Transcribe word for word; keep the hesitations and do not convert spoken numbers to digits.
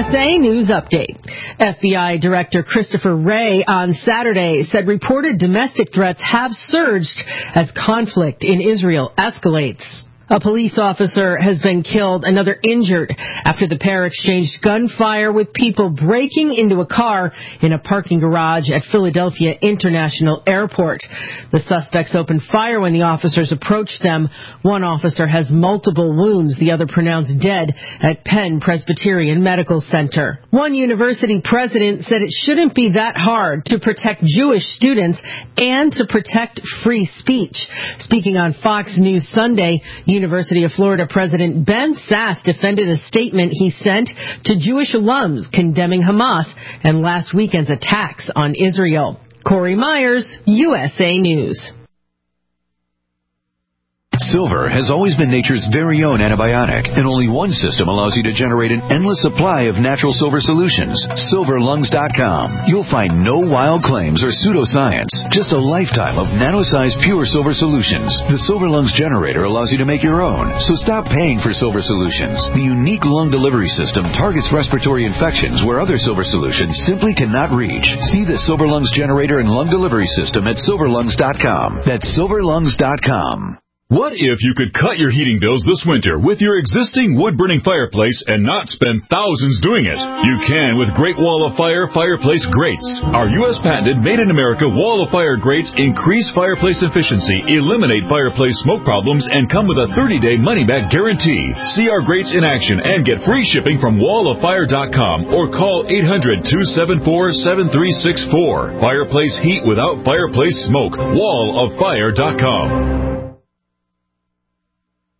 A News Update. F B I Director Christopher Wray on Saturday said reported domestic threats have surged as conflict in Israel escalates. A police officer has been killed, another injured, after the pair exchanged gunfire with people breaking into a car in a parking garage at Philadelphia International Airport. The suspects opened fire when the officers approached them. One officer has multiple wounds, the other pronounced dead at Penn Presbyterian Medical Center. One university president said it shouldn't be that hard to protect Jewish students and to protect free speech. Speaking on Fox News Sunday, University of Florida President Ben Sasse defended a statement he sent to Jewish alums condemning Hamas and last weekend's attacks on Israel. Corey Myers, U S A News. Silver has always been nature's very own antibiotic, and only one system allows you to generate an endless supply of natural silver solutions. silver lungs dot com. You'll find no wild claims or pseudoscience, just a lifetime of nano-sized pure silver solutions. The Silver Lungs generator allows you to make your own, so stop paying for silver solutions. The unique lung delivery system targets respiratory infections where other silver solutions simply cannot reach. See the Silver Lungs generator and lung delivery system at silver lungs dot com. That's silver lungs dot com. What if you could cut your heating bills this winter with your existing wood-burning fireplace and not spend thousands doing it? You can with Great Wall of Fire Fireplace Grates. Our U S patented made-in-America Wall of Fire grates increase fireplace efficiency, eliminate fireplace smoke problems, and come with a thirty-day money-back guarantee. See our grates in action and get free shipping from wall of fire dot com or call eight hundred, two seven four, seven three six four. Fireplace heat without fireplace smoke. wall of fire dot com.